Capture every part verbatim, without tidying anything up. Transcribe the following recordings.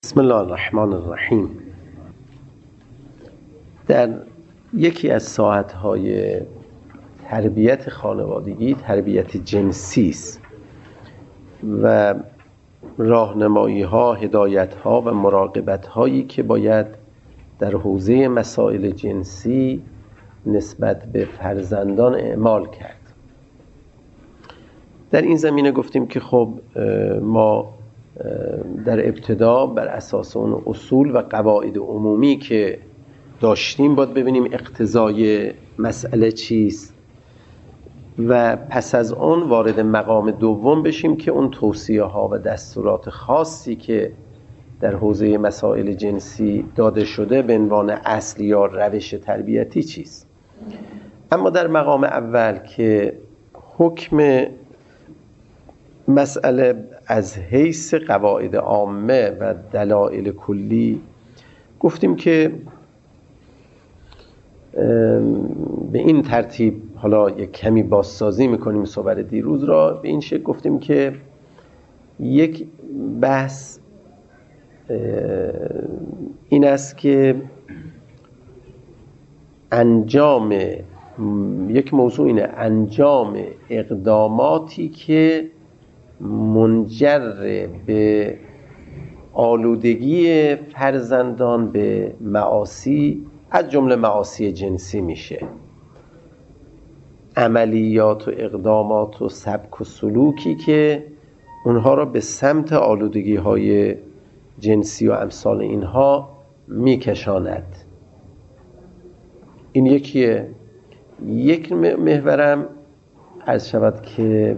بسم الله الرحمن الرحیم. در یکی از ساعت‌های تربیت خانوادگی تربیت جنسی است و راهنمایی‌ها، هدایت‌ها و مراقبت‌هایی که باید در حوزه مسائل جنسی نسبت به فرزندان اعمال کرد. در این زمینه گفتیم که خب ما در ابتدا بر اساس اون اصول و قواعد عمومی که داشتیم باید ببینیم اقتضای مسئله چیست و پس از اون وارد مقام دوم بشیم که اون توصیه ها و دستورات خاصی که در حوزه مسائل جنسی داده شده به عنوان اصل یا روش تربیتی چیست. اما در مقام اول که حکم مسئله از حیث قواعد عامه و دلایل کلی گفتیم که به این ترتیب حالا یک کمی بازسازی میکنیم صحبت دیروز را. به این شکل گفتیم که یک بحث این است که انجام یک موضوع اینه انجام اقداماتی که منجر به آلودگی فرزندان به معاصی از جمله معاصی جنسی میشه. عملیات و اقدامات و سبک و سلوکی که اونها را به سمت آلودگی های جنسی و امثال اینها میکشاند. این یکیه. یک محورم عرض شود که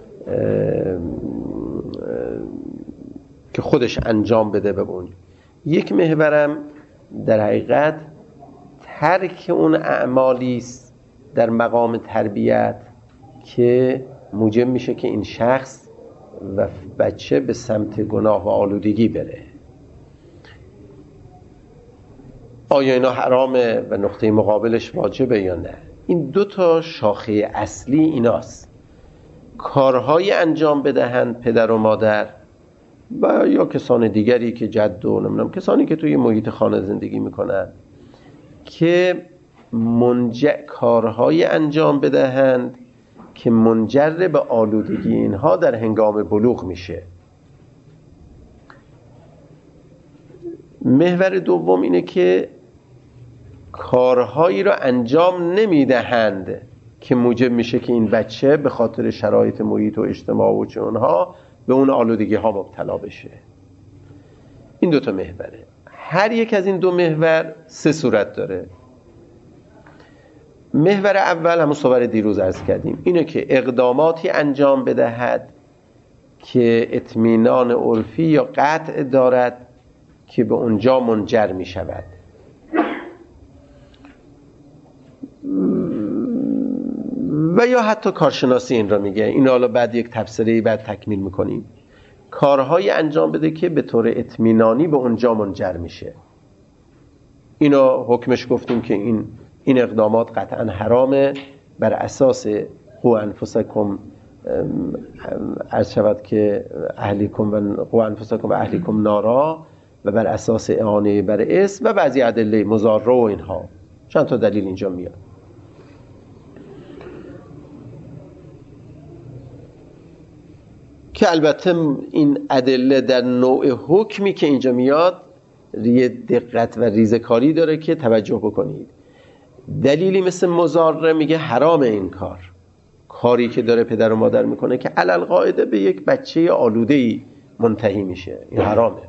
که خودش انجام بده به اون. یک محورم در حقیقت ترک اون اعمالی است در مقام تربیت که موجب میشه که این شخص و بچه به سمت گناه و آلودگی بره. آیا اینا حرامه و نقطه مقابلش واجبه یا نه؟ این دو تا شاخه اصلی ایناست. کارهای انجام بدهند پدر و مادر و یا کسان دیگری که جد و نمیدونم کسانی که توی محیط خانه زندگی میکنن که منجر کارهای انجام بدهند که منجر به آلودگی اینها در هنگام بلوغ میشه. محور دوم اینه که کارهایی را انجام نمیدهند که موجب میشه که این بچه به خاطر شرایط محیط و اجتماع و چه اونها به اون آلودگی ها مبتلا بشه. این دو تا محوره. هر یک از این دو محور سه صورت داره. محور اول همون صحبت دیروز عرض کردیم اینه که اقداماتی انجام بدهد که اطمینان عرفی یا قطع دارد که به اونجا منجر می شود. و یا حتی کارشناسی این را میگه. این حالا بعد یک تفسیری بعد تکمیل میکنیم. کارهای انجام بده که به طور اطمینانی به اونجا منجر میشه. اینا حکمش گفتیم که این این اقدامات قطعا حرامه بر اساس قو انفسکم عرض شود که اهلیکم و قو انفسکم و اهلیکم نارا و بر اساس اعانه بر اسم و بعضی ادله مضاره و اینها. چند تا دلیل اینجا میاد که البته این ادله در نوع حکمی که اینجا میاد یه دقت و ریزکاری داره که توجه بکنید. دلیلی مثل مضاره میگه حرام این کار کاری که داره پدر و مادر میکنه که علل قاعده به یک بچه آلوده‌ای منتهی میشه. این حرامه.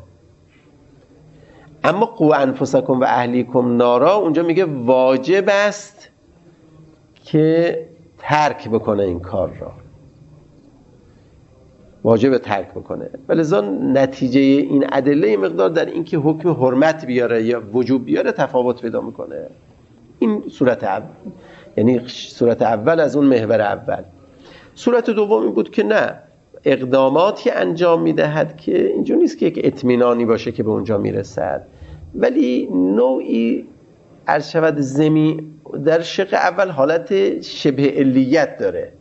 اما قو انفسکم و اهلیکم نارا اونجا میگه واجب است که ترک بکنه این کار را. واجب ترک بکنه. ولذا نتیجه این ادله مقدار در این که حکم حرمت بیاره یا وجوب بیاره تفاوت پیدا میکنه. این صورت اول، یعنی صورت اول از اون محور اول. صورت دوم این بود که نه، اقداماتی انجام میدهد که اینجا نیست که یک اطمینانی باشه که به اونجا میرسد، ولی نوعی عرض شود زمین در شق اول حالت شبه علیت داره،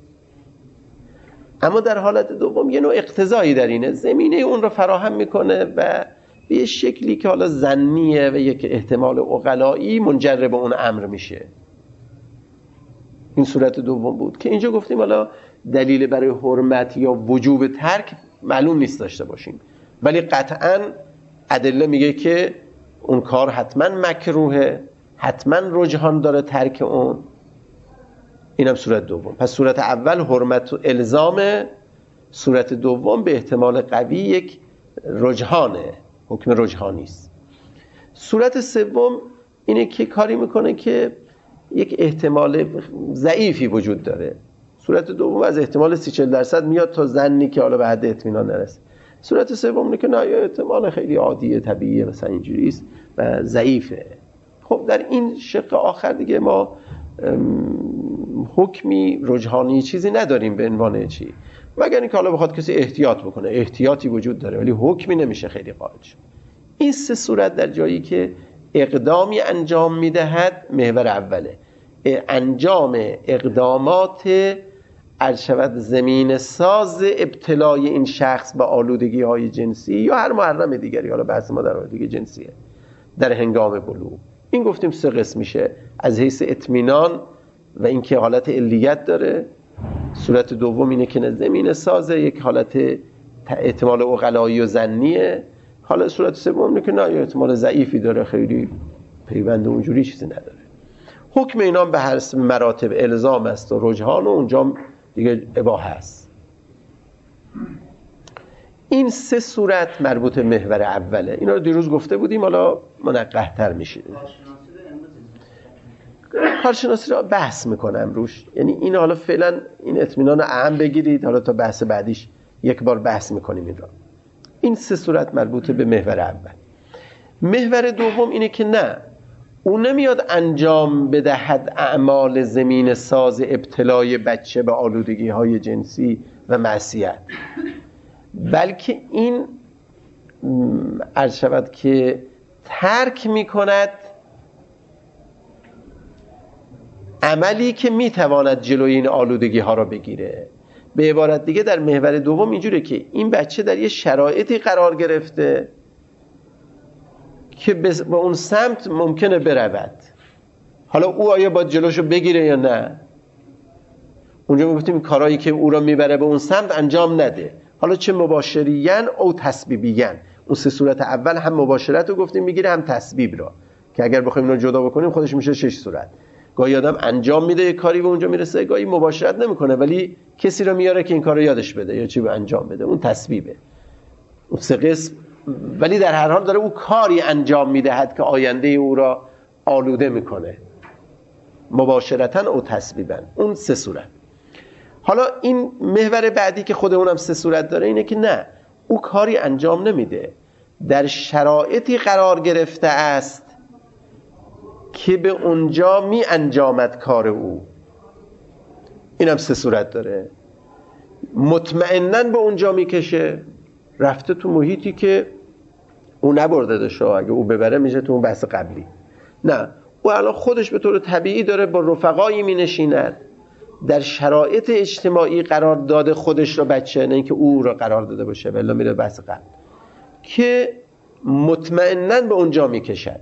اما در حالت دوم یه نوع اقتضایی در اینه، زمینه اون رو فراهم میکنه و به یه شکلی که حالا ظنیه و یک احتمال عقلایی منجر به اون امر میشه. این صورت دوم بود که اینجا گفتیم حالا دلیل برای حرمت یا وجوب ترک معلوم نیست داشته باشیم، ولی قطعاً ادله میگه که اون کار حتما مکروهه، حتما رجحان داره ترک اون. اینم صورت دوم. پس صورت اول حرمت و الزامه، صورت دوم به احتمال قوی یک رجحانه، حکم رجحانی است. صورت سوم اینه که کاری میکنه که یک احتمال ضعیفی وجود داره. صورت دوم از احتمال سی چهل درصد میاد تا ظنی که حالا به حد اطمینان نرسه. صورت سوم اینه که نه، احتمال خیلی عادیه، طبیعیه، مثلا اینجوری است و ضعیفه. خب در این شق آخر دیگه ما حکمی رجحانی چیزی نداریم به عنوان چی، مگر اینکه حالا بخواد کسی احتیاط بکنه، احتیاطی وجود داره ولی حکمی نمیشه خیلی قائل شد. این سه صورت در جایی که اقدامی انجام میدهد محور اوله، انجام اقدامات ارشود زمین ساز ابتلای این شخص به آلودگی های جنسی یا هر محرم دیگری، حالا بحث ما در آلودگی جنسیه، در هنگام بلوغ. این گفتیم سه قسم میشه، از حیث اطمینان و اینکه حالت علیت داره. صورت دوم اینه که زمین سازه، یک حالت احتمال عقلایی و ظنیه. حالا صورت سوم اینه که نه، احتمال ضعیفی داره، خیلی پیوند اونجوری چیزی نداره. حکم اینا به هر مراتب الزام است و رجحان و اونجا دیگه اباحه است. این سه صورت مربوط به محور اوله. اینا رو دیروز گفته بودیم، حالا منقح تر میشه. کارشناسی رو بحث میکنم روش، یعنی این حالا فعلا این اطمینان عام بگیرید، حالا تا بحث بعدیش یک بار بحث میکنیم این را. این سه صورت مربوط به محور اول. محور دوم اینه که نه، اون نمیاد انجام بدهد اعمال زمین ساز ابتلای بچه به آلودگی های جنسی و معصیت، بلکه این عرض شود که ترک میکند عملی که میتواند جلوی این آلودگی ها را بگیره. به عبارت دیگه در محور دوم اینجوره که این بچه در یه شرایطی قرار گرفته که به اون سمت ممکنه برود. حالا او آیا باید جلوشو بگیره یا نه؟ اونجا میگفتیم کارهایی که او را میبره به اون سمت انجام نده، حالا چه مباشریان او تسبیبیان. اون سه صورت اول هم مباشرت رو گفتیم میگیره، هم تسبیب را، که اگر بخوایم اینو جدا بکنیم خودش میشه شش صورت. گاهی آدم انجام میده یه کاری به اونجا میرسه، گاهی مباشرت نمیکنه ولی کسی رو میاره که این کارو یادش بده یا چی به انجام بده، اون تسبیبه. اون سه قسم، ولی در هر حال داره او کاری انجام میدهد که آینده او را آلوده میکنه، مباشرتاً او تسبیباً. اون سه صورت. حالا این محور بعدی که خود اونم سه صورت داره اینه که نه، او کاری انجام نمیده، در شرایطی قرار گرفته است که به اونجا می انجامد کار او. اینم سه صورت داره. مطمئناً به اونجا میکشه، رفته تو محیطی که او نبرده داشته، اگه او ببره میشه تو اون بحث قبلی. نه، او الان خودش به طور طبیعی داره با رفقایی می نشیند، در شرایط اجتماعی قرار داده خودش را بچه، نه اینکه او را قرار داده باشه، ولی میره بحث قبل که مطمئناً به اونجا میکشد.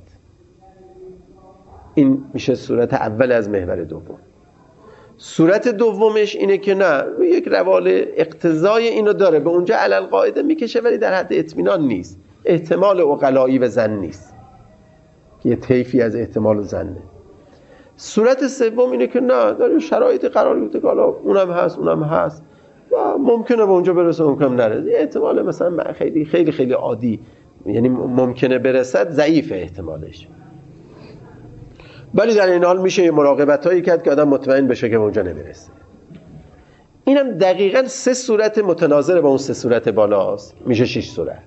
این میشه صورت اول از محور دوم. صورت دومش اینه که نه، یک روال اقتضای اینو داره، به اونجا علل قاعده میکشه ولی در حد اطمینان نیست، احتمال عقلایی و ظن نیست که یه طیفی از احتمال و ظنه. صورت سوم اینه که نه، در شرایطی قرار گرفته که حالا اونم هست اونم هست و ممکنه به اونجا برسه، ممکنه نرسه. یه احتمال مثلا خیلی خیلی خیلی عادی، یعنی ممکنه برسد، ضعیف احتمالش، ولی در این حال میشه مراقبت هایی کرد که آدم مطمئن بشه که اونجا نمیرسه. اینم دقیقاً سه صورت متناظر با اون سه صورت بالاست، میشه شش صورت.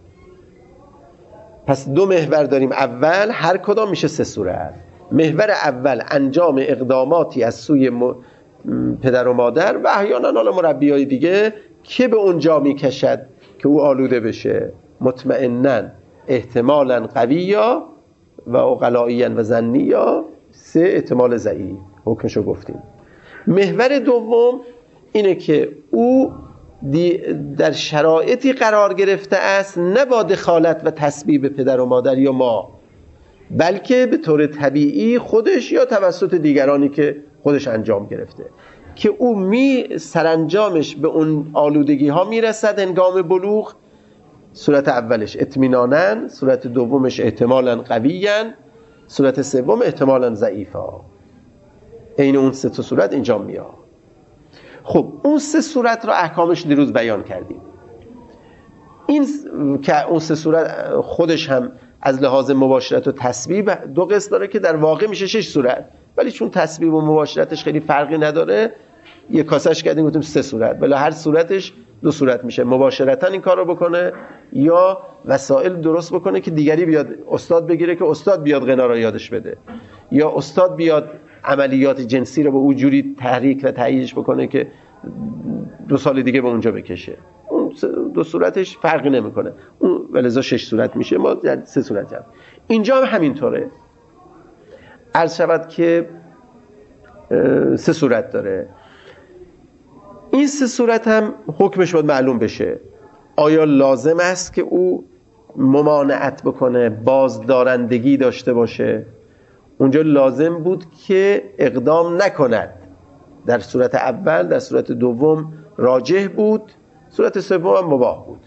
پس دو محور داریم، اول هر کدام میشه سه صورت. محور اول انجام اقداماتی از سوی م... پدر و مادر و احیانا حالا مربیای دیگه که به اونجا میکشد که او آلوده بشه، مطمئناً، احتمالاً قویا و عقلائیاً و ظنیا، سه احتمال ضعیف. حکمشو گفتیم. محور دوم اینه که او در شرایطی قرار گرفته است نه با دخالت و تسبیب پدر و مادر یا ما، بلکه به طور طبیعی خودش یا توسط دیگرانی که خودش انجام گرفته، که او می سرانجامش به اون آلودگی ها میرسد هنگام بلوغ. صورت اولش اطمینانن، صورت دومش احتمالاً قویاً، صورت سوم احتمالاً ضعیفا. این اون سه تا صورت اینجا میاد. خب اون سه صورت رو احکامش دیروز بیان کردیم. این که اون سه صورت خودش هم از لحاظ مباشرت و تسبیب دو قسم داره که در واقع میشه شش صورت، ولی چون تسبیب و مباشرتش خیلی فرقی نداره یک کاسش کردیم گفتیم سه صورت، ولی هر صورتش دو صورت میشه. مباشرتا این کار رو بکنه یا وسایل درست بکنه که دیگری بیاد استاد بگیره که استاد بیاد غنا رو یادش بده، یا استاد بیاد عملیات جنسی رو به او جوری تحریک و تهییج بکنه که دو سال دیگه به اونجا بکشه. اون دو صورتش فرقی نمیکنه، اون ولذا شش صورت میشه، ما سه صورت هم. اینجا هم همینطوره. عرض شود که سه صورت داره. این سه صورت هم حکمش باید معلوم بشه. آیا لازم است که او ممانعت بکنه، بازدارندگی داشته باشه؟ اونجا لازم بود که اقدام نکند. در صورت اول، در صورت دوم راجح بود، صورت سوم هم مباح بود.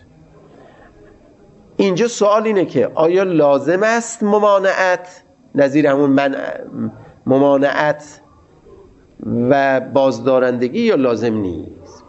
اینجا سوال اینه که آیا لازم است ممانعت، نظیر همون من ممانعت و بازدارندگی، یا لازم نیست؟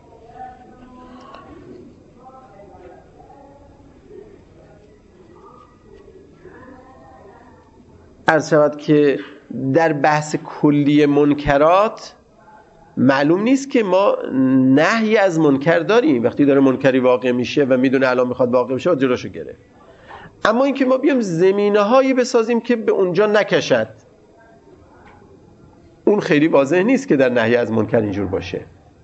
عرض شود که در بحث کلی منکرات معلوم نیست که ما نهی از منکر داریم. وقتی داره منکری واقع میشه و میدونه الان میخواد واقع بشه جلوشو گرفت. اما اینکه ما بیام زمینه هایی بسازیم که به اونجا نکشد، اون خیلی واضح نیست که در نهی از منکر اینجور باشه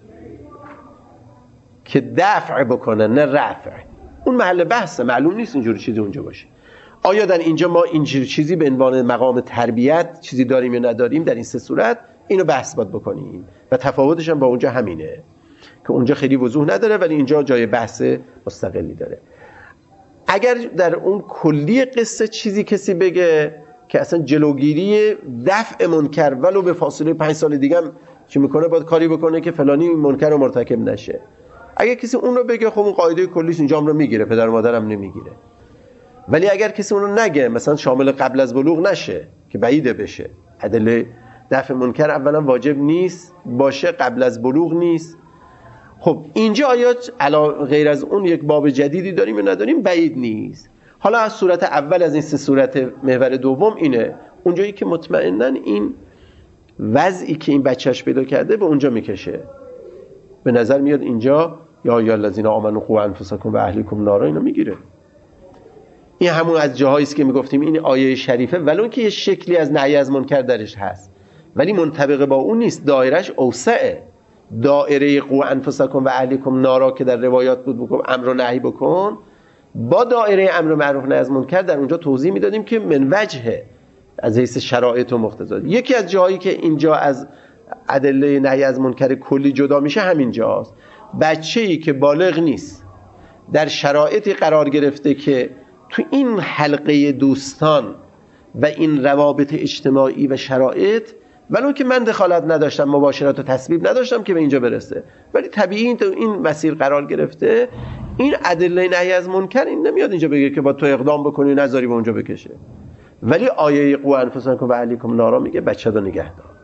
که دفع بکنه نه رفع. اون محل بحثه، معلوم نیست اینجور چیزی اونجا باشه. آیا در اینجا ما اینجور چیزی به عنوان مقام تربیت چیزی داریم یا نداریم؟ در این سه صورت اینو بحث باید بکنیم و تفاوتش هم با اونجا همینه که اونجا خیلی وضوح نداره ولی اینجا جای بحث مستقلی داره. اگر در اون کلی قصه چیزی کسی بگه که اصلا جلوگیری دفع منکر ولو به فاصله پنج سال دیگه هم چی میکنه، باید کاری بکنه که فلانی منکر رو مرتکب نشه. اگر کسی اون رو بگه خب اون قاعده کلیش اینجا هم رو میگیره، پدر و مادرم نمیگیره. ولی اگر کسی اون رو نگه، مثلا شامل قبل از بلوغ نشه که بعیده بشه، ادله دفع منکر اولا واجب نیست باشه، قبل از بلوغ نیست. خب اینجا آیا علا غیر از اون یک باب جدیدی داریم یا نداریم؟ بعید نیست. حالا از صورت اول از این سه صورت محور دوم اینه، اونجایی که مطمئناً این وضعی که این بچهش پیدا کرده به اونجا میکشه. به نظر میاد اینجا یا یا الذین آمنوا قوا انفسکم و اهلیکم نارا اینو میگیره. این همون از جاهایی است که میگفتیم این آیه شریفه ولو که یه شکلی از نهی از منکر درش هست ولی منطبق با اون نیست، دایرش اوسعه. دایره قوا انفسکم و اهلیکم نارا که در روایات بود بکن امر و نهی بکن، با دایره امر معروف نهی از منکر در اونجا توضیح میدادیم که من وجهه از حیث شرایط و مقتضیات. یکی از جاهایی که اینجا از ادله نهی از منکر کلی جدا میشه همین جاست. بچه‌ای که بالغ نیست در شرایطی قرار گرفته که تو این حلقه دوستان و این روابط اجتماعی و شرایط ولو که من دخالت نداشتم، مباشرت و تسبیب نداشتم که به اینجا برسه، ولی طبیعی تو این مسیر قرار گرفته، این ادله نهی از منکر این نمیاد اینجا بگه که با تو اقدام بکنی نذاری به اونجا بکشه. ولی آیه قوا انفسکم و اهلیکم نارا میگه بچه رو نگه دار،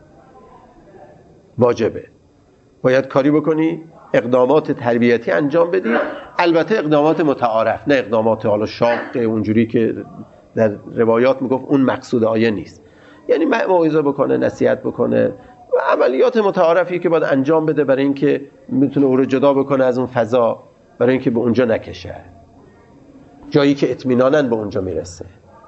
واجبه، باید کاری بکنی، اقدامات تربیتی انجام بدی. البته اقدامات متعارف، نه اقدامات حالا شاق اونجوری که در روایات میگفت اون مقصود آیه نیست. یعنی موعظه بکنه، نصیحت بکنه و عملیات متعارفی که باید انجام بده برای اینکه میتونه او رو جدا بکنه از اون فضا، برای اینکه به اونجا نکشه، جایی که اطمیناناً به اونجا میرسه.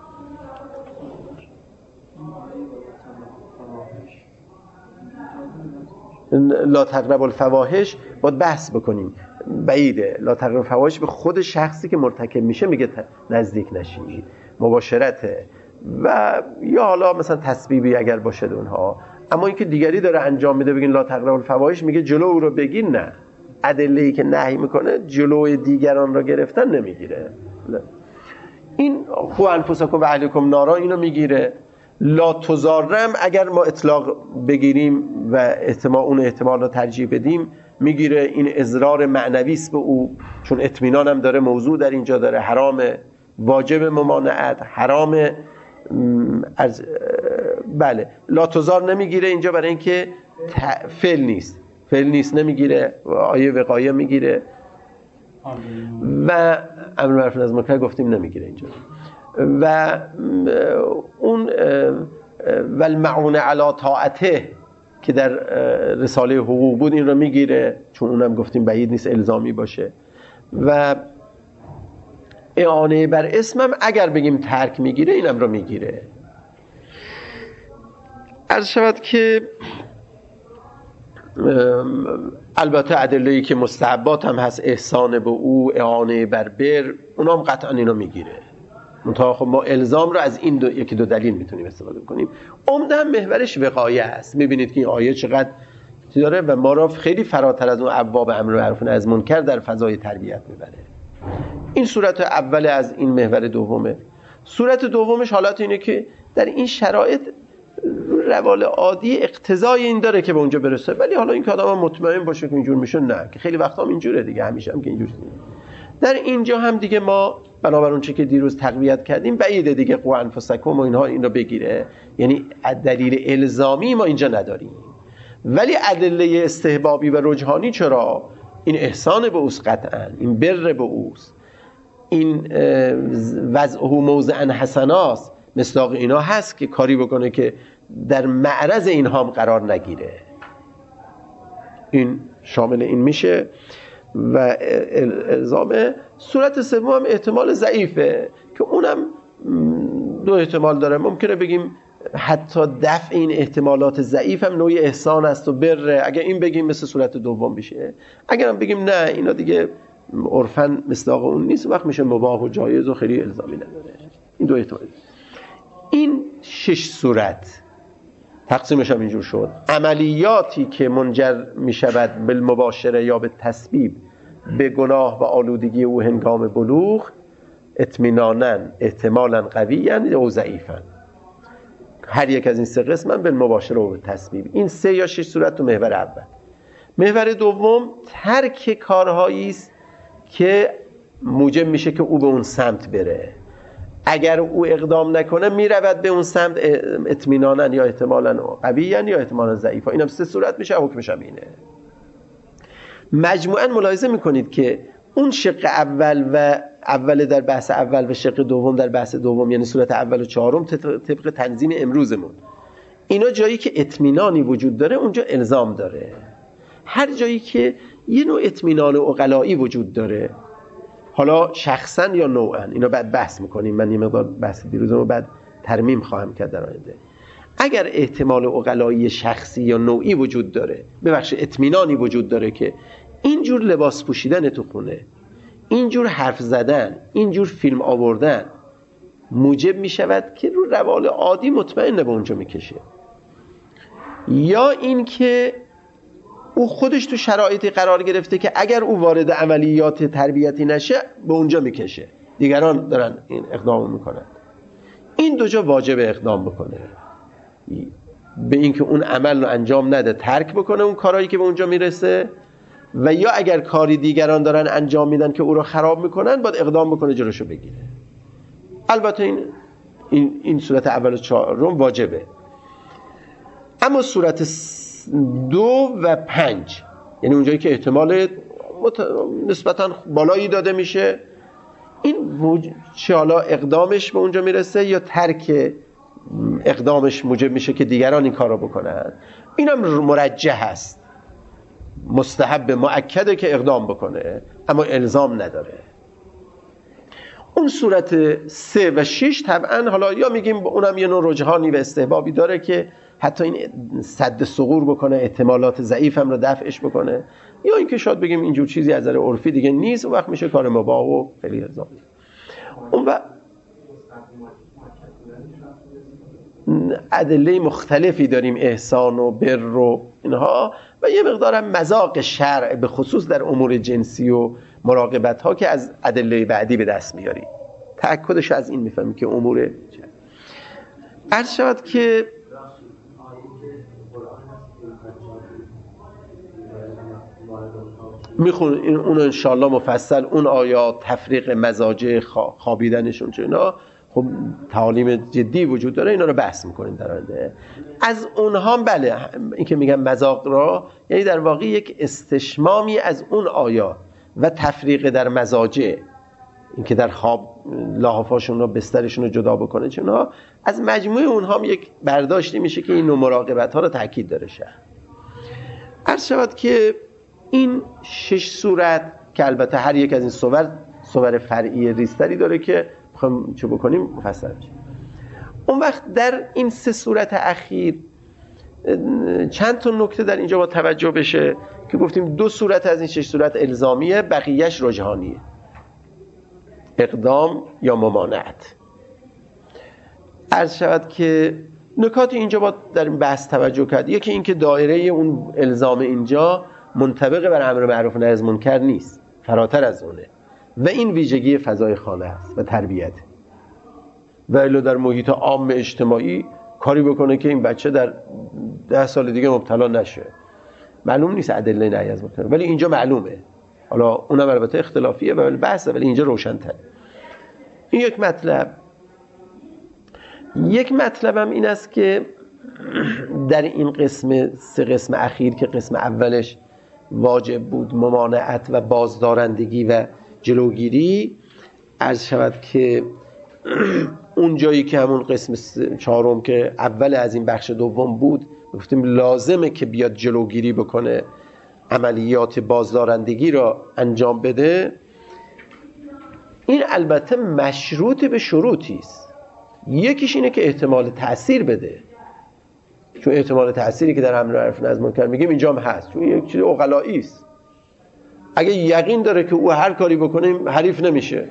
لا تقربوا الفواحش باید بحث بکنیم، بعیده. لا تقربوا الفواحش به خود شخصی که مرتکب میشه میگه نزدیک نشید، مباشرته و یا حالا مثلا تسبیبی اگر باشه اونها. اما اینکه دیگری داره انجام میده بگین لا تقربوا الفواحش، میگه جلو او رو بگین، نه ادله‌ای که نهی میکنه جلوی دیگران را گرفتن نمیگیره. این خو انفسکم و اهلیکم نارا اینو میگیره. لا تزارم اگر ما اطلاق بگیریم و احتمال اون احتمال رو ترجیح بدیم میگیره این اضرار معنوی است به او، چون اطمینان هم داره، موضوع در اینجا داره، حرام، واجب ممانعت، حرام از بله. لا تزار نمیگیره اینجا برای اینکه فعل نیست، فعل نیست نمیگیره، آیه وقایه میگیره و امر معروف نهی از منکر گفتیم نمیگیره اینجا. و اون و المعون علی طاعته که در رساله حقوق بود این رو میگیره، چون اونم گفتیم بعید نیست الزامی باشه. و اعانه بر اسمم اگر بگیم ترک میگیره اینم رو میگیره. عرض شود که البته ادله‌ای که مستحبات هم هست، احسان به او، اعانه بر بر، اونام قطعا اینو میگیره. منتها خب ما الزام رو از این دو یکی دو دلیل میتونیم استفاده کنیم. عمداً محورش وقایه است. میبینید که این آیه چقدر داره و ما را خیلی فراتر از اون ابواب امر معروف و نهی از منکر در فضای تربیت میبره. این صورت اول از این محور دومه. صورت دومش حالت اینه که در این شرایط روال عادی اقتضای این داره که به اونجا برسه، ولی حالا این که آدم مطمئن باشه که اینجور میشه، نه، که خیلی وقتا هم اینجوره دیگه، همیشه هم که اینجوری. در اینجا هم دیگه ما بنابر اون چه که دیروز تقویت کردیم بعیده دیگه قوا انفسکم و اینها این رو بگیره، یعنی دلیل الزامی ما اینجا نداریم. ولی ادله استحبابی و رجحانی چرا؟ این احسان به اوست، قطعا این بر به اوست، این وضعه موضعا حسناست، مصداق اینا هست که کاری بکنه که در معرض اینها هم قرار نگیره. این شامل این میشه. و الزامه. صورت سوم هم احتمال ضعیفه که اونم دو احتمال داره. ممکنه بگیم حتی دفع این احتمالات ضعیف هم نوعی احسان است و بره، اگر این بگیم مثل صورت دوم میشه. اگر هم بگیم نه اینا دیگه عرفاً مصداق اون نیست، وقت میشه مباح و جایز و خیلی الزامی نداره. این دو احتمال. این شش صورت تقسیمش هم اینجور شد. عملیاتی که منجر می شود بالمباشره یا به تسبیب به گناه و آلودگی او هنگام بلوغ، اطمیناناً، احتمالاً قویاً یا ضعیفاً. هر یک از این سه قسم هم بالمباشره و به تسبیب. این سه یا شش صورت تو محور اول. محور دوم ترک کارهایی است که موجب میشه که او به اون سمت بره. اگر او اقدام نکنه میرود به اون سمت اطمیناناً یا احتمالاً قویاً یا احتمالاً ضعیفاً. اینم سه صورت میشه، حکمش هم اینه. مجموعاً ملاحظه میکنید که اون شق اول و اول در بحث اول و شق دوم در بحث دوم، یعنی صورت اول و چهارم طبق تنظیم امروزمون، اینا جایی که اطمینانی وجود داره اونجا الزام داره. هر جایی که یه نوع اطمینان عقلایی وجود داره، حالا شخصا یا نوعا، اینا بعد بحث میکنیم. من یه مقدار بحث دیروزمو بعد ترمیم خواهم کرد در آینده. اگر احتمال عقلایی شخصی یا نوعی وجود داره، ببخشید اطمینانی وجود داره که اینجور لباس پوشیدن تو خونه، اینجور حرف زدن، اینجور فیلم آوردن موجب میشود که رو روال عادی مطمئن به اونجا میکشه، یا این که او خودش تو شرایطی قرار گرفته که اگر او وارد عملیات تربیتی نشه به اونجا میکشه، دیگران دارن این اقدام میکنن. این دو جا واجب اقدام بکنه، به اینکه اون عمل رو انجام نده، ترک بکنه اون کارهایی که به اونجا میرسه، و یا اگر کاری دیگران دارن انجام میدن که او رو خراب میکنن باید اقدام بکنه جلوشو بگیره. البته این این این صورت اول و چهارم واجبه. اما صورت دو و پنج، یعنی اونجایی که احتمال مت... نسبتاً بالایی داده میشه، این وج... چه حالا اقدامش به اونجا میرسه یا ترک اقدامش موجب میشه که دیگران این کار رو بکنن، اینم مرجح هست، مستحب مؤکده که اقدام بکنه، اما الزام نداره. اون صورت سه و شش طبعا حالا یا میگیم اونم یه نوع رجحانی و استحبابی داره که حتی این سد ثغور بکنه، احتمالات ضعیف هم رو دفعش بکنه، یا اینکه شاید بگیم اینجور چیزی از نظر عرفی دیگه نیست، اون وقت میشه کار مباح و خیلی الزامی. اون وقت ادله مختلفی داریم، احسان و بر و اینها، و یه مقدارم مذاق شرع به خصوص در امور جنسی و مراقبت ها که از ادله بعدی به دست میاریم. تأکدش از این میفهمیم که امور عرض شود که میخون این اون انشالله مفصل اون آیات تفریق مزاجه خوابیدنشون چه اینا، خب تعالیم جدی وجود داره، اینا رو بحث میکنیم در آینده. از اونها بله این که میگم مذاق را، یعنی در واقع یک استشمامی از اون آیات و تفریق در مزاجه، این که در خواب لحافاشون رو بسترشون رو جدا بکنه چه اینا، از مجموعه اونها هم یک برداشتی میشه که این نوع مراقبت ها رو تاکید داره شد. عرض شود که این شش صورت که البته هر یک از این صور صور فرعی ریستری داره که بخوایم چه بکنیم مفصل بشه. اون وقت در این سه صورت اخیر چند تا نکته در اینجا با توجه بشه که گفتیم دو صورت از این شش صورت الزامیه، بقیهش رجحانیه، اقدام یا ممانعت. عرض شود که نکات اینجا با در این بحث توجه کرد. یکی این که دایره اون الزام اینجا منطبق بر امر معروف و نهی از منکر نیست، فراتر از اونه و این ویژگی فضای خانه است و تربیت. و الا در محیط عام اجتماعی کاری بکنه که این بچه در ده سال دیگه مبتلا نشه، معلوم نیست ادله نهی از منکر، ولی اینجا معلومه. حالا اونم البته اختلافیه و بحثه، ولی اینجا روشن‌تره. این یک مطلب. یک مطلبم این است که در این قسم سه قسم اخیر که قسم اولش واجب بود ممانعت و بازدارندگی و جلوگیری، عرض شود که اون جایی که همون قسم چهارم که اول از این بخش دوم بود گفتیم لازمه که بیاد جلوگیری بکنه، عملیات بازدارندگی را انجام بده. این البته مشروط به شروطی است. یکیش اینه که احتمال تأثیر بده، چون احتمال تأثیری که در امر معروف و نهی از منکر میگیم اینجا هم هست، چون یک چیز عقلایی است. اگه یقین داره که او هر کاری بکنه حریف نمیشه،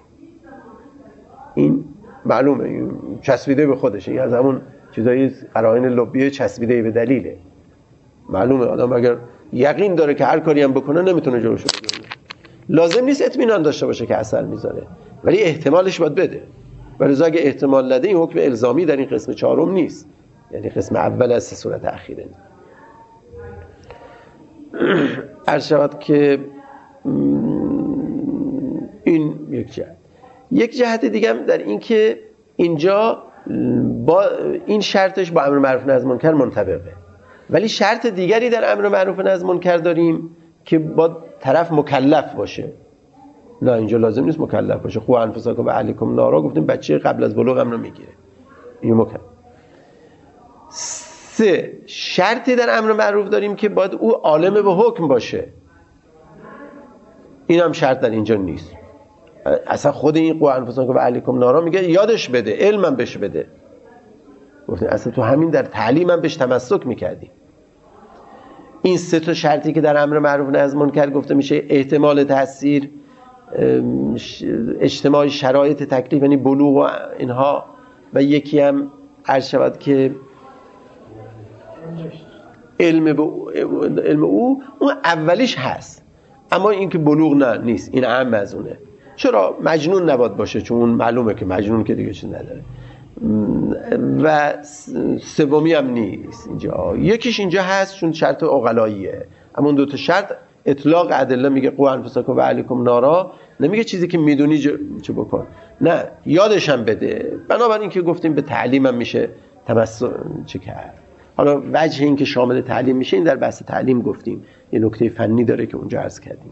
این معلومه، این چسبیده به خودشه، این از همون چیزایی قرائن لبی چسبیده به دلیله. معلومه آدم اگر یقین داره که هر کاری هم بکنه نمیتونه جلوشو بگیره، لازم نیست اطمینان داشته باشه که اثر میذاره، ولی احتمالش باید بده. ولی اگه احتمال نده این حکم الزامی در این قسم چهارم نیست، یعنی قسم اول از سه صورت اخیره. عرض شود که این یک جهت. یک جهت دیگه هم در این که اینجا با این شرطش با امر معروف و نهی از منکر منطبقه، ولی شرط دیگری در امر معروف و نهی از منکر داریم که با طرف مکلف باشه. نه اینجا لازم نیست مکلف باشه. قوا انفسکم و اهلیکم نارا گفتیم بچه قبل از بلوغ هم رو میگیره، این مکلف. سه شرطی در امر معروف داریم که باید او عالم به حکم باشه، این هم شرط در اینجا نیست. اصلا خود این قوا انفسکم و اهلیکم نارا میگه یادش بده، علمم بهش بده. گفتیم اصلا تو همین در تعلیم هم بهش تمسک میکردیم. این سه تا شرطی که در امر معروف و نهی از منکر گفته میشه، احتمال تاثیر، اجتماع شرایط تکلیف یعنی بلوغ و اینها، و یکی هم عرض شود که علم به علم او، اون اولیش هست، اما این که بلوغ نه نیست، این اهم از اونه. چرا؟ مجنون نباید باشه، چون اون معلومه که مجنون که دیگه چیز نداره. و سومی هم نیست اینجا، یکیش اینجا هست چون شرط عقلاییه، اما اون دو تا شرط اطلاق ادله میگه قوا انفسکم و اهلیکم نارا، نمیگه چیزی که میدونی چه بکن، نه یادش هم بده. بنابراین که گفتیم به تعلیم هم میشه تمسک چه کرد. حالا وجه این که شامل تعلیم میشه این در بحث تعلیم گفتیم، یه نکته فنی داره که اونجا عرض کردیم.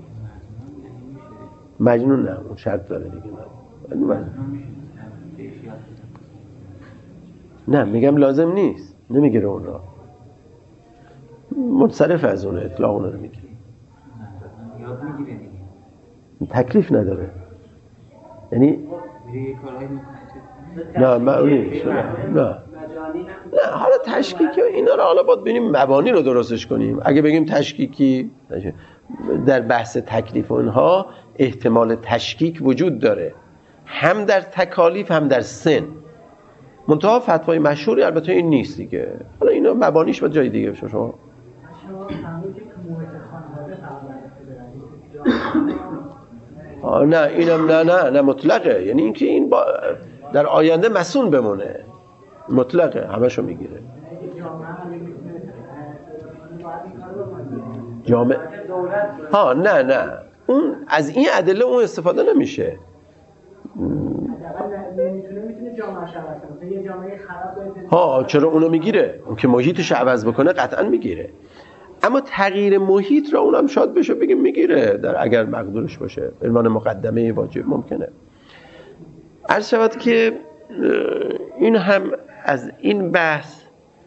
مجنون نه، اون شرط داره دیگه. نه نه میگم لازم نیست، نمیگیره اون را، منصرف از اون اطلاق اون رو میگیره، یاد میگیره دیگه، تکلیف نداره. یعنی نه معلومی نه نه حالا تشکیکی و اینا رو حالا باید ببینیم مبانی رو درستش کنیم. اگه بگیم تشکیکی در بحث تکلیف و اینها احتمال تشکیک وجود داره، هم در تکالیف هم در سن. منتها فتوای مشهوری البته این نیست دیگه. حالا اینا مبانیش با جای دیگه بشه. شما آه نه اینم نه نه نه مطلقه، یعنی اینکه این با در آینده مسئول بمونه، مطلقه، همشو میگیره. جامعه ها نه نه اون از این ادله اون استفاده نمیشه. ها چرا اونو میگیره؟ اون که محیطش عوض بکنه قطعا میگیره، اما تغییر محیط را اونم شاید بشه بگیم میگیره در اگر مقدورش باشه، عنوان مقدمه واجب ممکنه. عرض شود که این هم از این بحث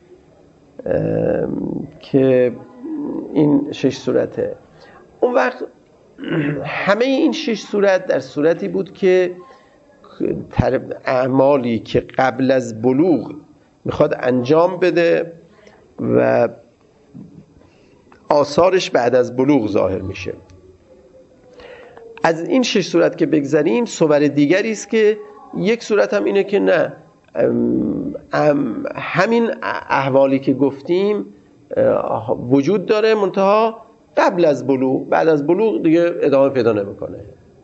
که این شش صورته. اون وقت همه این شش صورت در صورتی بود که اعمالی که قبل از بلوغ میخواد انجام بده و آثارش بعد از بلوغ ظاهر میشه. از این شش صورت که بگذریم، صور دیگری است که یک صورت هم اینه که نه ام ام همین احوالی که گفتیم وجود داره، منتها قبل از بلوغ، بعد از بلوغ دیگه ادامه پیدا نمیکنه.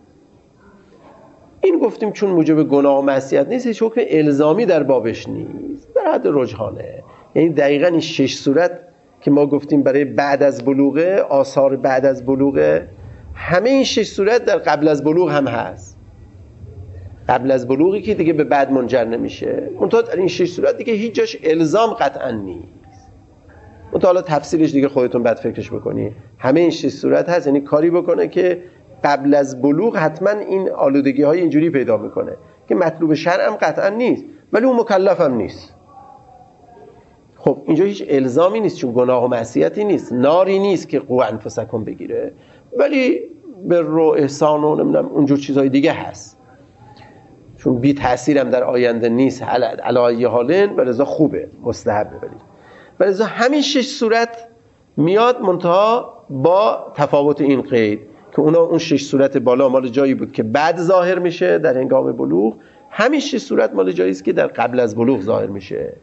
این گفتیم چون موجب گناه و معصیت نیست، هیچ حکم الزامی در بابش نیست، در حد رجحانه. یعنی دقیقاً این شش صورت که ما گفتیم برای بعد از بلوغه، آثار بعد از بلوغه، همه این شش صورت در قبل از بلوغ هم هست. قبل از بلوغی که دیگه به بعد منجر نمیشه، منتها در این شش صورت دیگه هیچ جاش الزام قطعا نیست. منتها حالا تفصیلش دیگه خودتون بعد فکرش بکنی. همه این شش صورت هست، یعنی کاری بکنه که قبل از بلوغ حتما این آلودگی های اینجوری پیدا میکنه که مطلوب شرع هم قطعا نیست، ولی اون مکلف هم نیست. خب اینجا هیچ الزامی نیست، چون گناه و معصیتی نیست، ناری نیست که قوا انفسکم بگیره، ولی بر و احسان و نمیدونم اونجور چیزهای دیگه هست، چون بی تأثیر هم در آینده نیست. علی حالن ولذا خوبه، مستحبه. ولی ولذا همین شش صورت میاد، منتها با تفاوت این قید که اونا اون شش صورت بالا مال جایی بود که بعد ظاهر میشه در هنگام بلوغ، همین شش صورت مال جایی است که در قبل از بلوغ ظاهر میشه.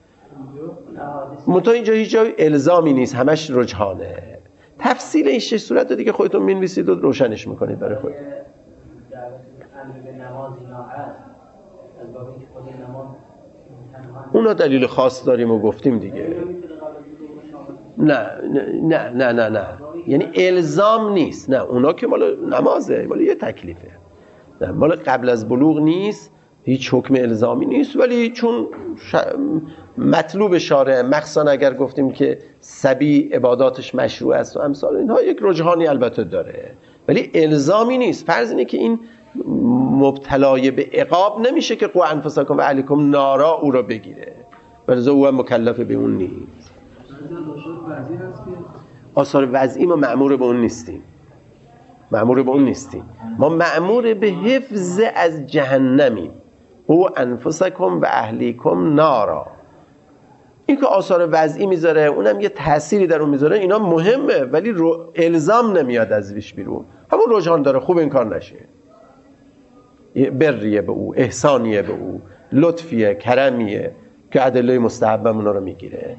منتها اینجا هیچ جای الزامی نیست، همش رجحانه. تفصیل این شش صورت رو دیگه خودتون می‌نویسید و روشنش میکنید برای خود. اونا دلیل خاص داریم و گفتیم دیگه. نه نه نه نه نه یعنی الزام نیست. نه اونا که مال نمازه، مال یه تکلیفه. نه مال قبل از بلوغ نیست، هیچ حکم الزامی نیست، ولی چون ش... مطلوب شارع، مخصوصا اگر گفتیم که صبی عباداتش مشروع است و امثال اینها، یک رجحانی البته داره، ولی الزامی نیست. فرض اینه که این مبتلای به عقاب نمیشه که قوا انفسکم و اهلیکم نارا او را بگیره، ولذا او هم مکلف به اون نیست. آثار وضعی ما مأمور به اون نیستیم، مأمور به اون نیستیم. ما مأمور به حفظ از جهنمیم، او انفسکم و اهلیکم نارا. این که آثار وضعی میذاره، اونم یه تأثیری در اون میذاره، اینا مهمه، ولی رو الزام نمیاد از ویش بیرون. همون رجحان داره، خوب این کار نشه. بریه به او، احسانیه به او، لطفیه، کرمیه که ادله مستحبم اونا رو میگیره.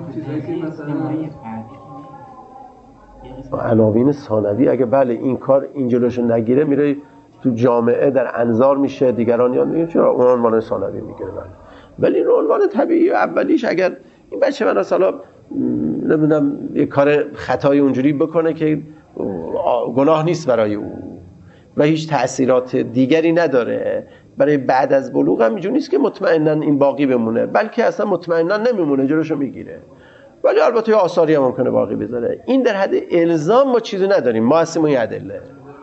عناوین ثانوی اگه بله این کار این جلوشو نگیره، میره تو جامعه در انظار میشه، دیگران یاد میگن چرا اون عنوان ثانوی میگیره. بله ولی این عنوان طبیعی اولیش، اگر این بچه من اصلا نمیدونم یه کار خطای اونجوری بکنه که گناه نیست برای او و هیچ تأثیرات دیگری نداره، برای بعد از بلوغ هم اینجوری نیست که مطمئناً این باقی بمونه، بلکه اصلا مطمئناً نمیمونه، جلوشو میگیره، ولی البته یه آثاری هم ممکنه باقی بذاره. این در حد الزام ما چیزی نداریم، ما هستیم اون ادله.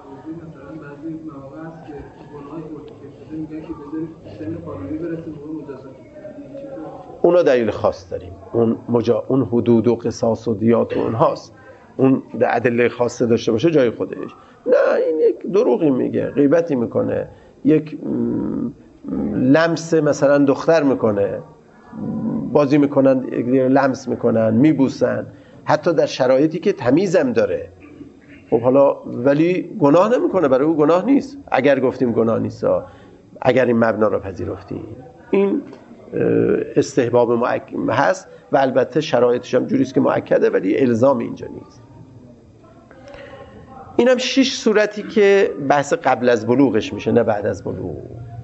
اونا دلیل خاص داریم، اون مجا... اون حدود و قصاص و دیات و اونهاست، اون ادله خاصه داشته باشه جای خودش. نه این یک دروغی میگه، غیبتی میکنه، یک لمس مثلا دختر میکنه، بازی میکنن، لمس میکنن، میبوسن، حتی در شرایطی که تمیزم داره. خب حالا ولی گناه نمیکنه، برای او گناه نیست. اگر گفتیم گناه نیست، اگر این مبنا رو پذیرفتیم، این استحباب مؤکد هست و البته شرایطش هم جوریست که مؤکده، ولی الزام اینجا نیست. اینم شش صورتی که بحث قبل از بلوغش میشه، نه بعد از بلوغ.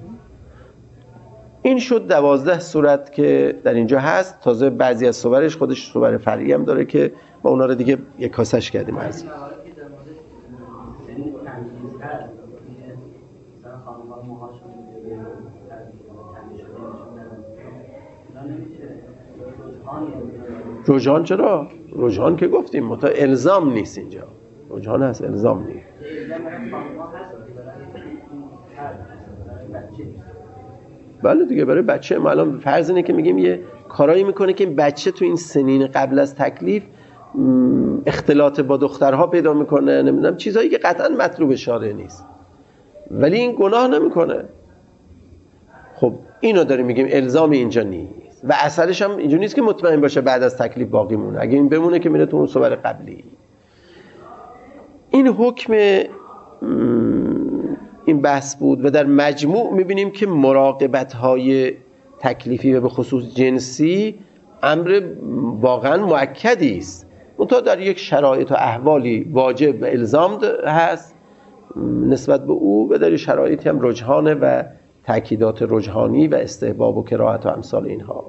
این شد دوازده صورت که در اینجا هست. تازه بعضی از صورش خودش صور فرعی هم داره که ما اونا رو دیگه یک کاسش کردیم. از رجحان چرا؟ رجحان که گفتیم متا الزام نیست اینجا. رجحان هست، الزام نیست. بله دیگه برای بچه ما الان فرض اینه که میگیم یه کارایی میکنه که این بچه تو این سنین قبل از تکلیف اختلاط با دخترها پیدا میکنه، نمیدونم چیزایی که قطعا مطلوب شارع نیست، ولی این گناه نمیکنه. خب اینو داریم میگیم الزام اینجا نیست و اثرش هم اینجا نیست که مطمئن باشه بعد از تکلیف باقی مونه. اگه این بمونه که میره تو اون صور قبلی. این حکم این بحث بود و در مجموع میبینیم که مراقبت‌های تکلیفی و به خصوص جنسی امر واقعا مؤکدی است، منتها در یک شرایط و احوالی واجب و الزام هست نسبت به او و در شرایطی هم رجحانه و تأکیدات رجحانی و استحباب و کراهت و امثال اینها.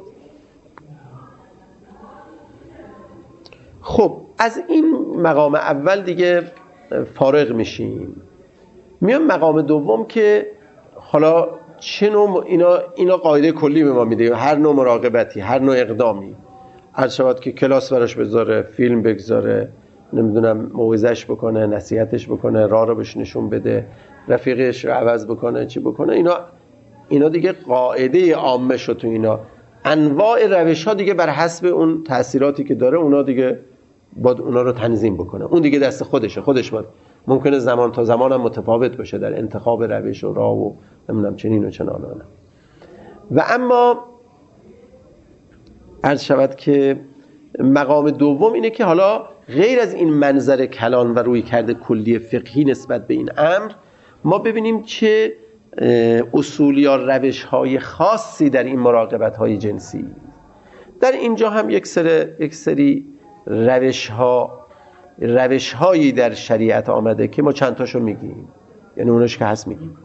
خب از این مقام اول دیگه فارغ میشیم. میام مقام دوم که حالا چه نوع اینا اینا قاعده کلی به ما میده. هر نوع مراقبتی، هر نوع اقدامی، عرض شود که کلاس براش بذاره، فیلم بگذاره، نمیدونم موعظه‌اش بکنه، نصیحتش بکنه، راه رو بهش نشون بده، رفیقش رو عوض بکنه، چی بکنه، اینا اینا دیگه قاعده عامه شد. تو اینا انواع روش‌ها دیگه بر حسب اون تأثیراتی که داره اونا دیگه باید اونا رو تنظیم بکنه. اون دیگه دست خودشه. خودش باید ممکنه زمان تا زمان هم متفاوت باشه در انتخاب روش و راه و نمیدونم چنین و چنان. و اما عرض شود که مقام دوم اینه که حالا غیر از این منظر کلان و روی کرده کلی فقهی نسبت به این امر، ما ببینیم چه اصول یا روش های خاصی در این مراقبت های جنسی. در اینجا هم یک سری یک سری روش ها روش هایی در شریعت آمده که ما چند تاشو میگیم، یعنی اونش که هست میگیم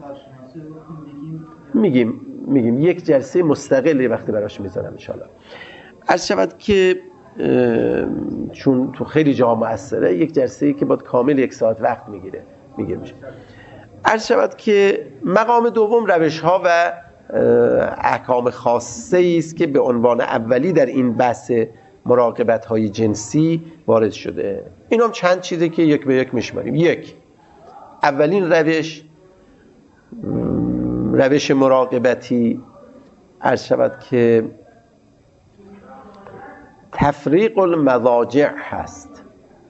میگیم میگیم یک جلسه مستقلی وقتی براش میذارم ان شاءالله. عرض شود که چون تو خیلی جا مؤثره، یک جلسه‌ای که باید کامل یک ساعت وقت میگیره میگیره میشه. عرض شود که مقام دوم روش ها و احکام خاصه است که به عنوان اولی در این بحث مراقبت های جنسی وارد شده. این هم چند چیزه که یک به یک میشماریم. یک، اولین روش روش مراقبتی عرض شود که تفریق المضاجع هست.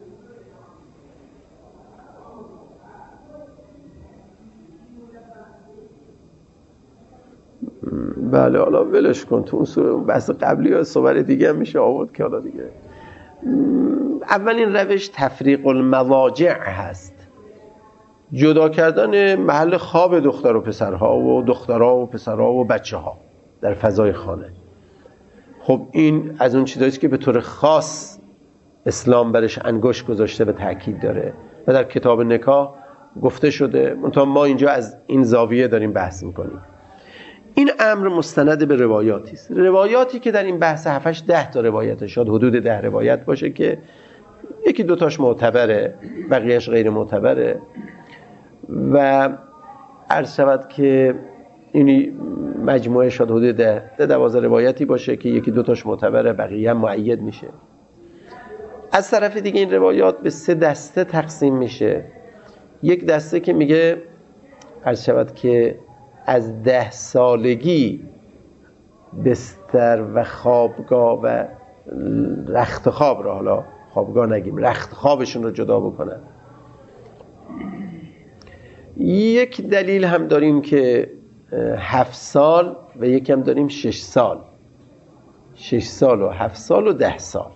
بله حالا ولش کن، تو اون سوره بحث قبلی یا صور دیگه هم میشه آورد که حالا دیگه. اولین روش تفریق المضاجع هست، جدا کردن محل خواب دختر و پسرها و دخترها و پسرها و بچه ها در فضای خانه. خب این از اون چیزاییست که به طور خاص اسلام برش انگشت گذاشته و تاکید داره و در کتاب نکاح گفته شده، منتها ما اینجا از این زاویه داریم بحث میکنیم. این امر مستند به روایاتی است، روایاتی که در این بحث هفتش ده تا روایت، شاید حدود ده روایت باشه که یکی دوتاش معتبره بقیهش غیر معتبره و عرض شود که اینی مجموعه شاید حدود ده ده دوازده روایتی باشه که یکی دوتاش معتبره بقیه هم مؤید میشه. از طرف دیگه این روایات به سه دسته تقسیم میشه. یک دسته که میگه عرض شود که از ده سالگی بستر و خوابگاه و رخت خواب را، حالا خوابگاه نگیم، رخت خوابشون رو جدا بکنن. یک دلیل هم داریم که هفت سال و یک هم داریم شش سال شش سال و هفت سال و ده سال.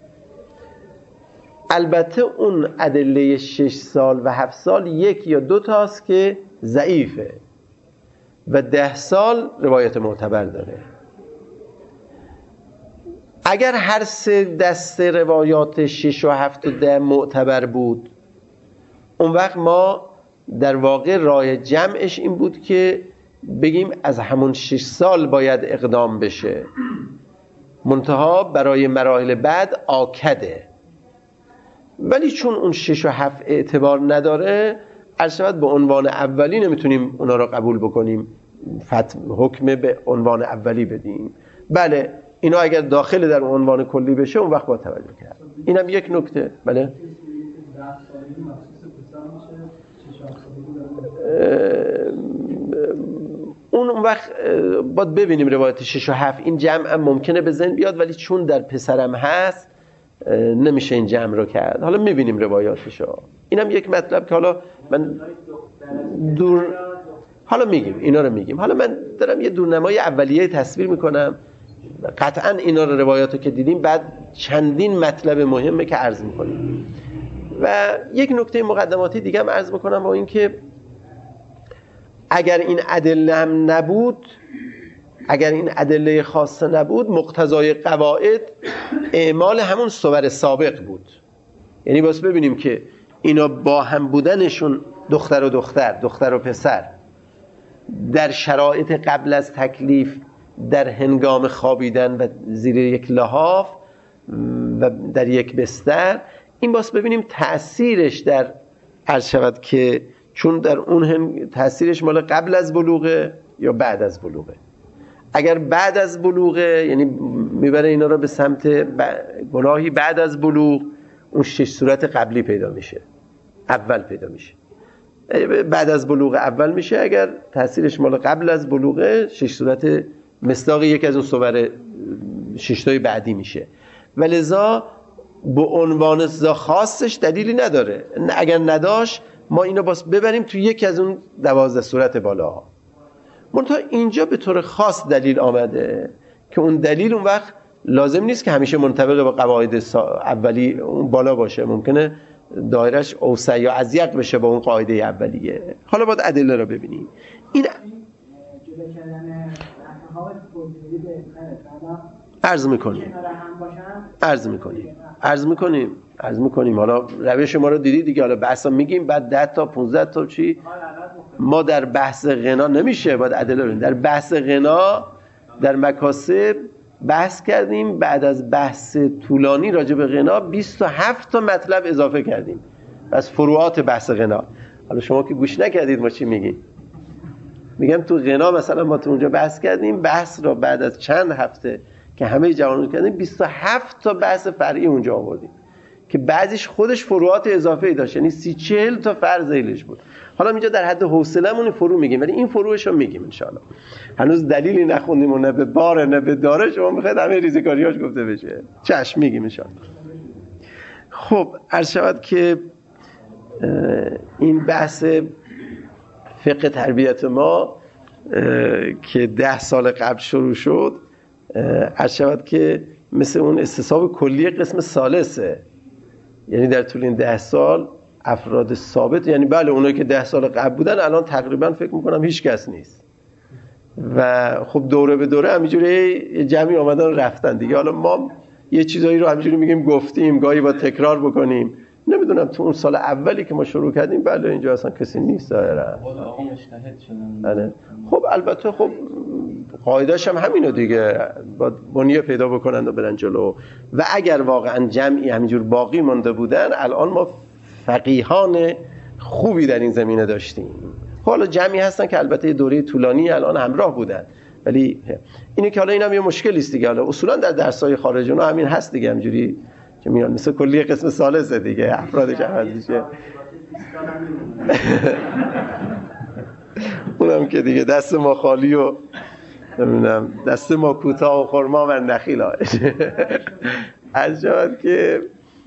البته اون ادله شش سال و هفت سال یک یا دو تاست که ضعیفه و ده سال روایت معتبر داره. اگر هر سه دسته روایات شش و هفت و ده معتبر بود، اون وقت ما در واقع راه جمعش این بود که بگیم از همون شش سال باید اقدام بشه، منتها برای مراحل بعد آکده. ولی چون اون شش و هفت اعتبار نداره، عرشبت به عنوان اولی نمیتونیم اونا رو قبول بکنیم، فتح حکم به عنوان اولی بدیم. بله اینا اگر داخل در عنوان کلی بشه اون وقت با توجه کرد. اینم یک نکته. بله اون اون وقت باید ببینیم روایت شش و هفت این جمع هم ممکنه به ذهن بیاد، ولی چون در پسرم هست نمیشه این جمع رو کرد. حالا میبینیم روایاتشو. اینم یک مطلب که حالا من دور حالا میگیم اینا رو میگیم. حالا من دارم یه دورنمای اولیه تصویر میکنم. قطعا اینا رو روایاتو که دیدیم بعد چندین مطلب مهمه که عرض میکنیم. و یک نکته مقدماتی دیگه هم عرض بکنم با این که اگر این ادله هم نبود، اگر این ادله خاصه نبود، مقتضای قواعد اعمال همون صور سابق بود. یعنی باز ببینیم که اینا با هم بودنشون دختر و دختر، دختر و پسر، در شرایط قبل از تکلیف، در هنگام خوابیدن و زیر یک لحاف و در یک بستر، این باز ببینیم تأثیرش در عرض شود که چون در اون هم تأثیرش مال قبل از بلوغه یا بعد از بلوغه. اگر بعد از بلوغه یعنی میبره اینا رو به سمت گناهی بعد از بلوغ، اون شش صورت قبلی پیدا میشه، اول پیدا میشه. بعد از بلوغ اول میشه. اگر تأثیرش مال قبل از بلوغه، شش صورت مصداق یک از اون صور ششتای بعدی میشه. ولذا به عنوان خاصش دلیلی نداره. اگر نداشت ما اینو باز ببریم تو یک از اون دوازده صورت بالا. منتها اینجا به طور خاص دلیل آمده که اون دلیل اون وقت لازم نیست که همیشه منطبق با قواعد اولی اون بالا باشه. ممکنه دایرش اوسع یا اضیق بشه با اون قاعده اولیه. حالا باید ادله رو ببینیم. این عرض میکنیم عرض میکنیم عرض میکنیم عرض میکنیم حالا روش ما رو دیدی دیگه. حالا بحثا میگیم بعد ده تا پانزده تا چی ما در بحث غنا نمیشه، باید ادله رو. در بحث غنا در مکاسب بحث کردیم، بعد از بحث طولانی راجع به غنا بیست و هفت تا مطلب اضافه کردیم از فروعات بحث غنا. حالا شما که گوش نکردید ما چی میگیم. میگم تو غنا مثلا ما تو اونجا بحث کردیم، بحث رو بعد از چند هفته که همه جوانان کردیم بیست و هفت تا بحث فرعی اونجا آوردیم که بعضیش خودش فروعات اضافه‌ای داشت، یعنی سی چهل تا فرع ذیلش بود. حالا اینجا در حد حوصله‌مون فرو میگیم، ولی این فروعش رو میگیم ان شاءالله. هنوز دلیلی نخوندیم و نه به بار نه به داره، شما میخواید همه ریزکاریاش گفته بشه. چشم میگیم ان شاءالله. خب عرض شود که این بحث فقه تربیت ما که ده سال قبل شروع شد، عرض شود که مثل اون استصحاب کلی قسم ثالثه. یعنی در طول این ده سال افراد ثابت، یعنی بله اونایی که ده سال قبل بودن الان تقریبا فکر میکنم هیچ کس نیست و خب دوره به دوره همینجوری جمعی آمدن رفتن دیگه. حالا ما یه چیزایی رو همینجوری میگیم گفتیم، گاهی با تکرار بکنیم. نمیدونم تو اون سال اولی که ما شروع کردیم بله اینجا اصلا کسی نیست ظاهرا. بله خب البته خب قاعده‌اش هم همینه دیگه، با بنیه پیدا بکنن و برن جلو. و اگر واقعا جمعی همینجور باقی مونده بودن، الان ما فقیهان خوبی در این زمینه داشتیم. حالا جمعی هستن که البته دوره طولانی الان همراه بودن، ولی اینه که حالا اینم یه مشکلی است دیگه. حالا اصولا در درس‌های خارجی اونا همین هست دیگه، همینجوری که میان مثل کلی قسم ثالثه دیگه، افرادش عوض میشه. اونم که دیگه دست ما خالی و نمیدونم دست ما کوتاه و خرما و نخیلا. عجب که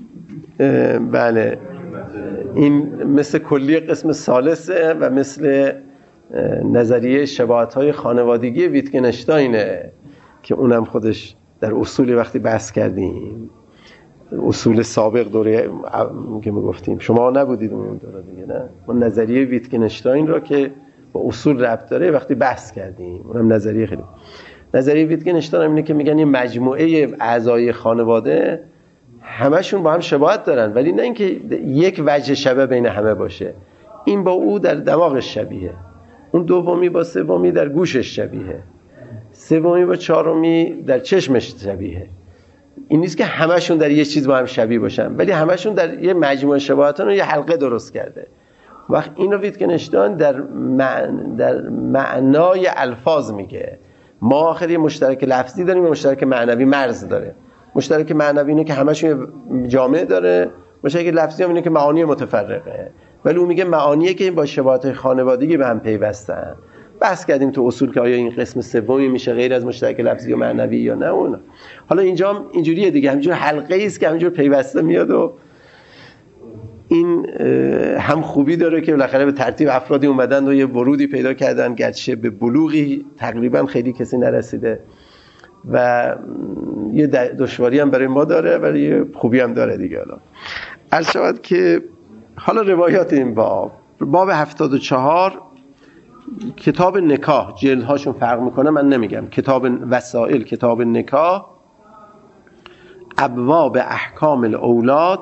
بله این مثل کلی قسم ثالثه و مثل نظریه شباهت‌های خانوادگی ویتگنشتاینه که اونم خودش در اصول وقتی بحث کردیم، اصول سابق دوره که ما گفتیم شما نبودید اون دوره دیگه، نه ما نظریه ویتگنشتاین را که با اصول ربط داره وقتی بحث کردیم، اونم نظریه خیلی. نظریه ویتگنشتاین هم اینه که میگن این مجموعه اعضای خانواده همشون با هم شباهت دارن، ولی نه اینکه یک وجه شبه بین همه باشه. این با او در دماغش شبیه، اون دومی با سومی در گوشش شبیه، سومی با چهارمی در چشمش شبیه. این نیست که همشون در یه چیز با هم شبیه باشن، ولی همشون در یه مجموعه شباهتان و یه حلقه درست کرده. وقت اینو ویتگنشتاین در معن... در معنای الفاظ میگه. ما آخر یه مشترک لفظی داریم و مشترک معنوی مرز داره. مشترک معنوی اینه که همشون جامعه داره، مشترک لفظی هم اینه که معانی متفرقه. ولی اون میگه معانیه که با شباهت خانوادگی به هم پیوستن. بحث کردیم تو اصول که آیا این قسم سومی میشه غیر از مشترک لفظی و معنوی یا نه. اون حالا اینجا هم اینجوریه دیگه، همینجور حلقه ای است که همینجور پیوسته میاد و این هم خوبی داره که بالاخره به ترتیب افرادی اومدن و یه ورودی پیدا کردن، گرچه به بلوغی تقریبا خیلی کسی نرسیده و یه دشواری هم برای ما داره ولی یه خوبی هم داره دیگه. حالا عرض شود که حالا روایات این باب، باب هفتاد و چهار کتاب نکاح، جلدهاشون فرق میکنه من نمیگم، کتاب وسائل، کتاب نکاح، ابواب احکام الاولاد،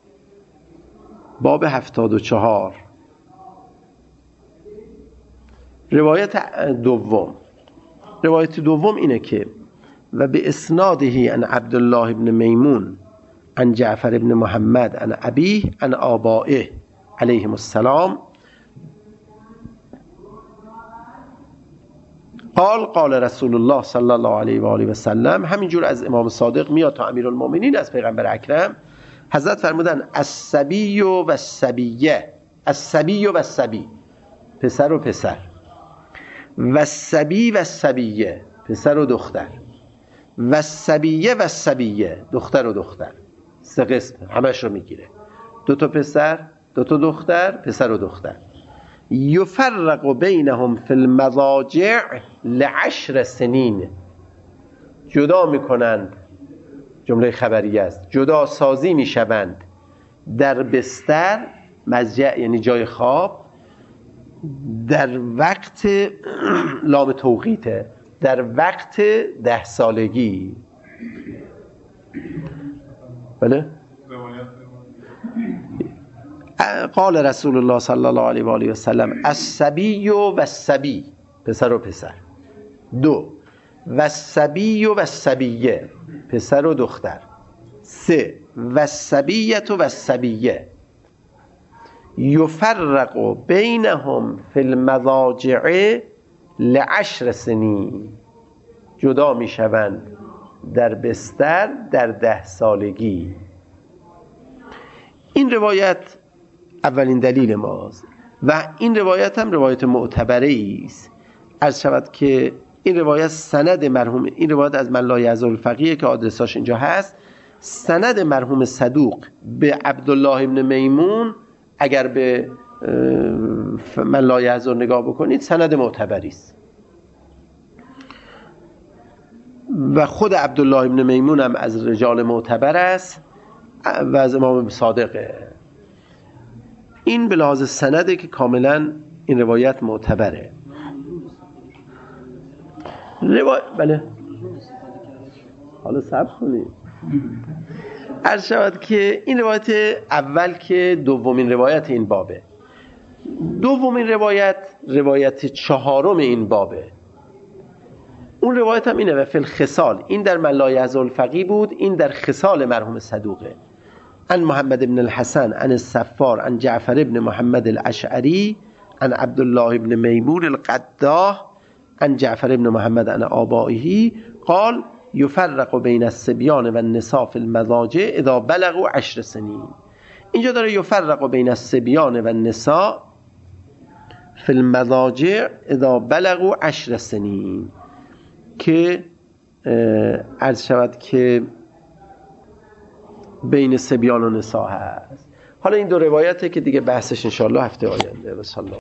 باب هفتاد و چهار. روایت دوم، روایت دوم اینه که و به اسنادهی عن عبدالله ابن میمون عن جعفر ابن محمد عن ابیه عن آبائه علیهم السلام قال قال رسول الله صلی الله علیه و آله و سلم. همینجور از امام صادق میاد تا امیرالمومنین از پیغمبر اکرم. حضرت فرمودن الصبی و الصبیه، الصبی و الصبی پسر و پسر، و الصبی و الصبیه پسر و دختر، و الصبیه و الصبیه دختر و دختر. سه قسم همش رو میگیره، دو تا پسر، دو تا دختر، پسر و دختر. یفرق بینهم فی المضاجع لعشر سنین، جدا میکنند، جمله خبریه است، جدا سازی میشوند در بستر، مضجع یعنی جای خواب، در وقت لام توقیته، در وقت ده سالگی. بله؟ قال رسول الله صلی الله علیه و آله و سلم الصبی و الصبی پسر و پسر، دو و الصبی و الصبیه پسر و دختر، سه و الصبیه و الصبیه یفرق بینهم فی المضاجع لعشر سنین، جدا می شوند در بستر در ده سالگی. این روایت اولین دلیل ماست و این روایت هم روایت معتبره است. عرض شود که این روایت سند مرحوم، این روایت از من لا یعزل الفقیه که آدرساش اینجا هست، سند مرحوم صدوق به عبدالله ابن میمون اگر به من لا یعزل نگاه بکنید سند معتبری است و خود عبدالله ابن میمون هم از رجال معتبر است و از امام صادقه. این به لحاظ سنده که کاملا این روایت معتبره. روایت بله حالا صبر کنید. عرض شود که این روایت اول که دومین روایت این بابه، دومین روایت روایت چهارم این بابه. اون روایت هم اینه و فی الخصال، این در من لا یعزل الفقیه بود، این در خصال مرحوم صدوقه. عن محمد بن الحسن عن الصفار عن جعفر بن محمد الاشعری عن عبدالله بن میمون القداح عن جعفر بن محمد عن آبائه قال یفرق بین الصبیان و النساء فی المضاجع اذا بلغوا عشر سنین. اینجا داره یفرق بین الصبیان و النساء فی المضاجع اذا بلغوا عشر سنین که عرض شود که بین صبیان و نساء هست. حالا این دو روایته که دیگه بحثش انشاءالله هفته آینده. بسم الله.